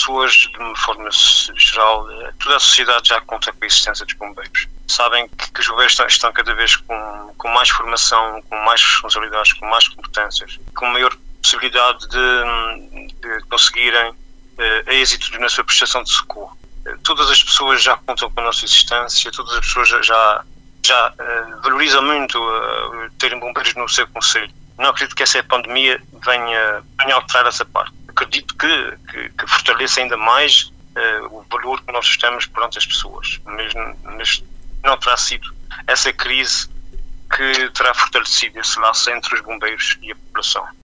pessoas, de uma forma geral, toda a sociedade já conta com a existência dos bombeiros. Sabem que os bombeiros estão cada vez com mais formação, com mais responsabilidades, com mais competências, com maior possibilidade de conseguirem êxito na sua prestação de socorro. Todas as pessoas já contam com a nossa existência, todas as pessoas já valorizam muito terem bombeiros no seu concelho. Não acredito que essa pandemia venha alterar essa parte. Acredito que fortaleça ainda mais o valor que nós temos perante as pessoas. Mas não terá sido essa crise que terá fortalecido esse laço entre os bombeiros e a população.